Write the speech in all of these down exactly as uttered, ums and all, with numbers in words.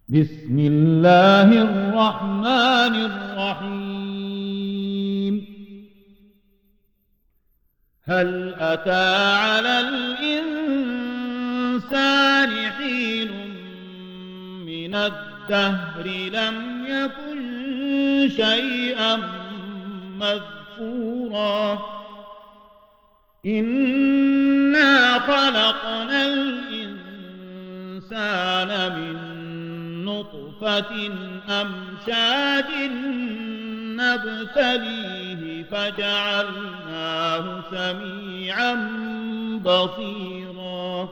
بسم الله الرحمن الرحيم. هل أتى على الإنسان حين من الدهر لم يكن شيئا مذكورا إنا خلقنا الإنسان من نطفة أمشاج نبتليه فجعلناه سميعا بصيرا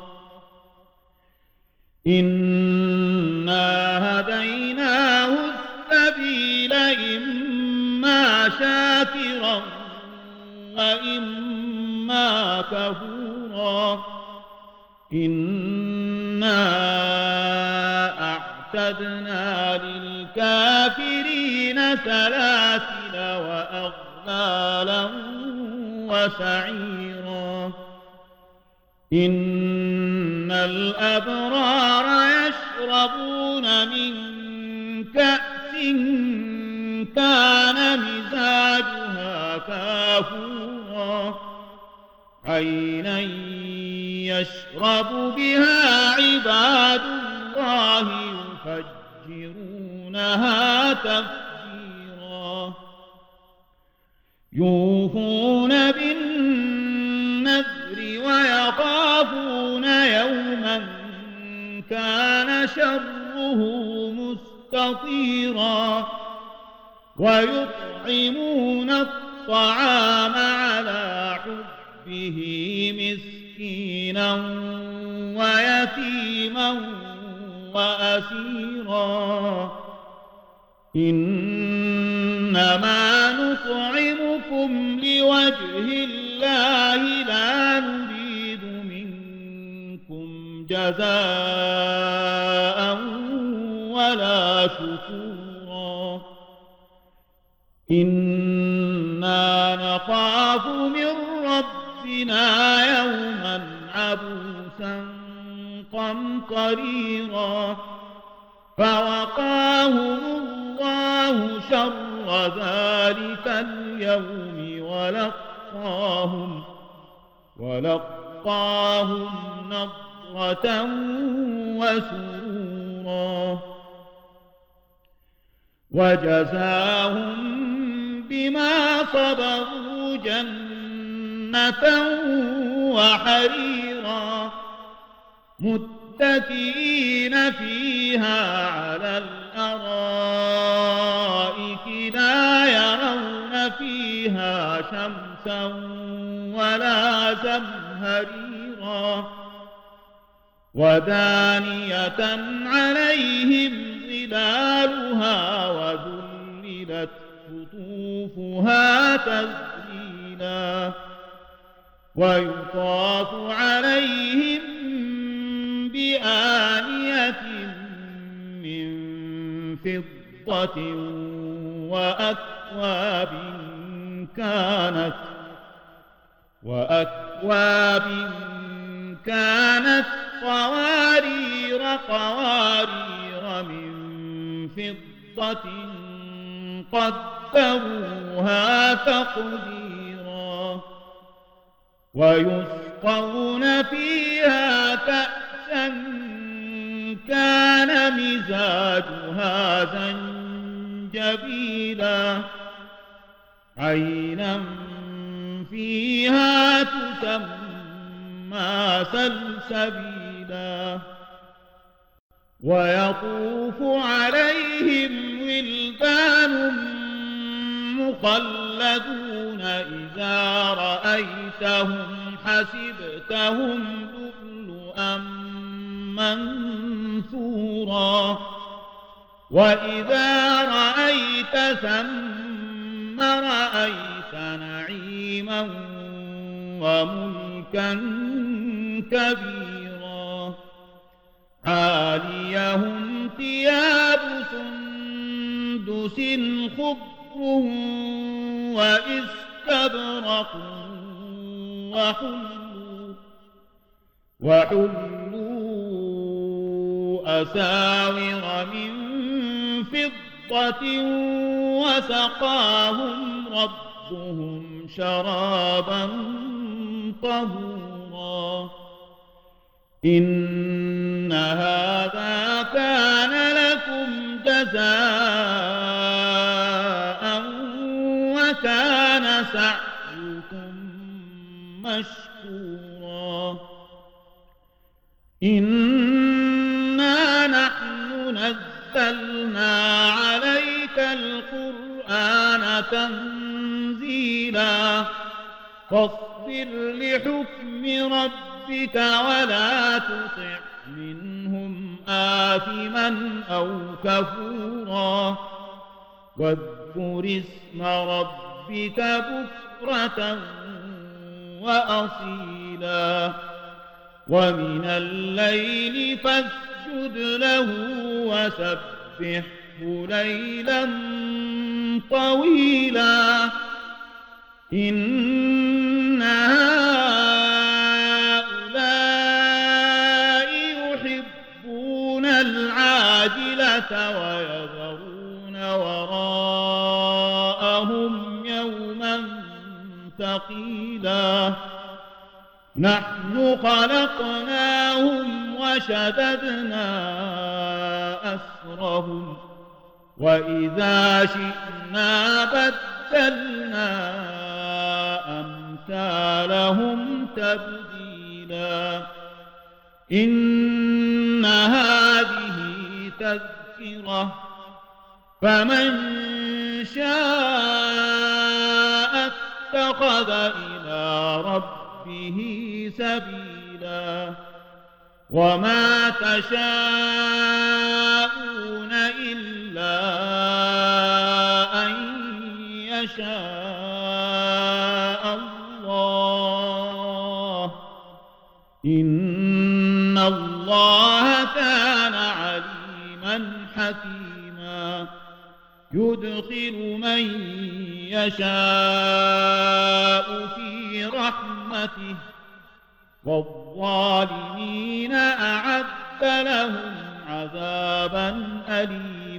إنا هديناه السبيل إما شاكرا وإما كفورا إنا أعتدنا للكافرين سلاسل وأغلالا وسعيرا إن الأبرار يشربون من كأس كان مزاجها كافورا عينا يشرب بها عباد الله يفجرونها تفجيرا يوفون بالنذر ويخافون يوما كان شره مستطيرا ويطعمون الطعام على حبه مسكينا ويتيما وأسيرا إنما نطعمكم لوجه الله لا نريد منكم جزاء ولا شكورا إنا نخاف من ربنا يوما عبوسا قمطريرا فوقاهم الله شر ذلك اليوم ولقاهم ولقاهم نضرة وسرورا وجزاهم بما صبروا جنة وحريرا متكئين فيها على الأرائك لا يرون فيها شمسا ولا زمهريرا ودانية عليهم ظلالها وذللت قطوفها تذليلا ويطاف عليهم بآنية من فضة وأكواب كانت وأكواب كانت قوارير قوارير من فضة قدروها تقديرا ويسقون فيها كأسا كان مزاجها زنجبيلا عينا فيها تسمى سلسبيلا ويطوف عليهم ولدان مخلدون إذا رأيتهم حسبتهم لؤلؤا منثورا وإذا رأيت ثم رأيت نعيما وملكا كبيرا عاليهم ثياب سندس خضر وإستبرق وحلوا وحلوا أساور من فضة وسقاهم ربهم شرابا طهورا إن هذا كان لكم جزاء وكان سعيكم مشكورا إنا نحن نزلنا عليك القرآن تنزيلا فاصبر لحكم ربك ولا تطع منهم آثما أو كفورا واذكر اسم ربك بكرة وأصيلا ومن الليل فاسجد له وسبحه ليلا طويلا إن هؤلاء يحبون العاجلة ويذرون وراءهم يوما ثقيلا نحن خلقناهم وشددنا أسرهم وإذا شئنا بدلنا أمثالهم تبديلا إن هذه تذكرة فمن شاء اتخذ إلى ربه سبيلا وما تشاءون إلا أن يشاء الله إن الله كان عليما حكيما يدخل من يشاء في رحمته والظالمين أعد لهم عذابا أليما